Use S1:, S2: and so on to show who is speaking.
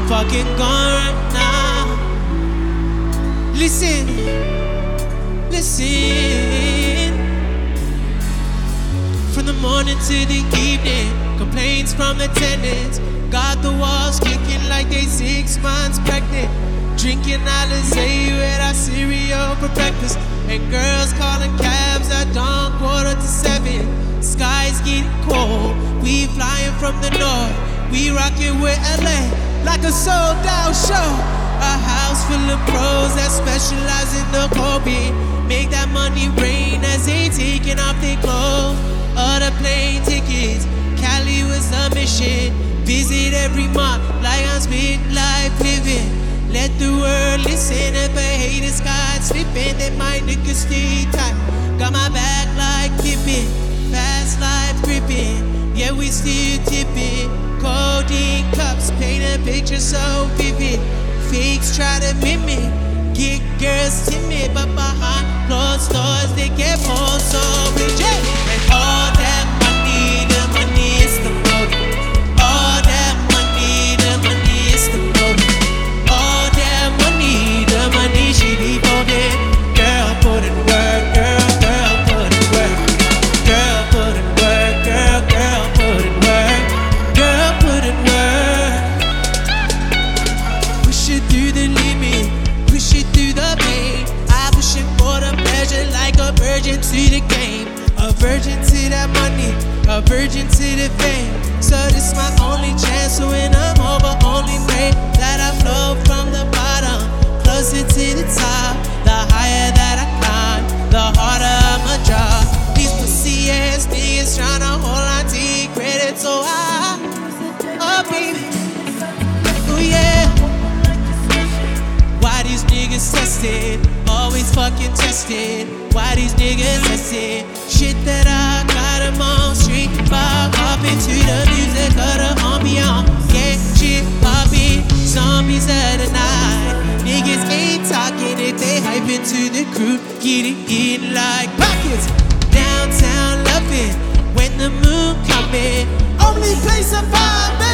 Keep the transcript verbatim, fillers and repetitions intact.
S1: fucking gone right now. Listen, listen. From the morning to the evening, complaints from the tenants. Got the walls kicking like they six months pregnant. Drinking Alizé with our cereal for breakfast. And girls calling cabs at dawn, quarter to seven. Skies getting cold, we flying from the north. We rockin' with L A like a sold out show. A house full of pros that specialize in the Kobe. Make that money rain as they taking off their clothes. Other plane tickets, Cali was a mission. Visit every month like I'm spit life living. Let the world listen if a hater sky slipping. Then my niggas stay tight. Got my back like Pippin. Fast life gripping. Yeah, we still tipping. Codeine cups paint a picture so vivid. Fakes try to mimic. Get girls timid, but behind closed doors they get more so rigid. And all that money, the money is the motive. All that money, the money is the motive. All that money, the money she be voted. Girl, put in work, girl, girl, put in work. Girl, put in work, girl, girl, put in work. Girl, put in work. Push it through the limit, push it through the pain. I push it for the pleasure like a virgin to the game. A virgin to that money, a virgin to the fame. So this my only chance to win I'm over. Only pray that I flow from the bottom closer to the top. The higher that I climb, the harder I'ma drop. These pussy ass niggas tryna hold on to your credit so high. Oh baby, oh yeah. Why these niggas tested? Always fucking tested. Why these niggas tested? Shit that I got them on street. Bob up into the music of the ambiance. Get shit poppin', zombies of the night. Niggas ain't talking if they hype into the crew. Get it in like pockets. Downtown loving when the moon comin'. Only place I find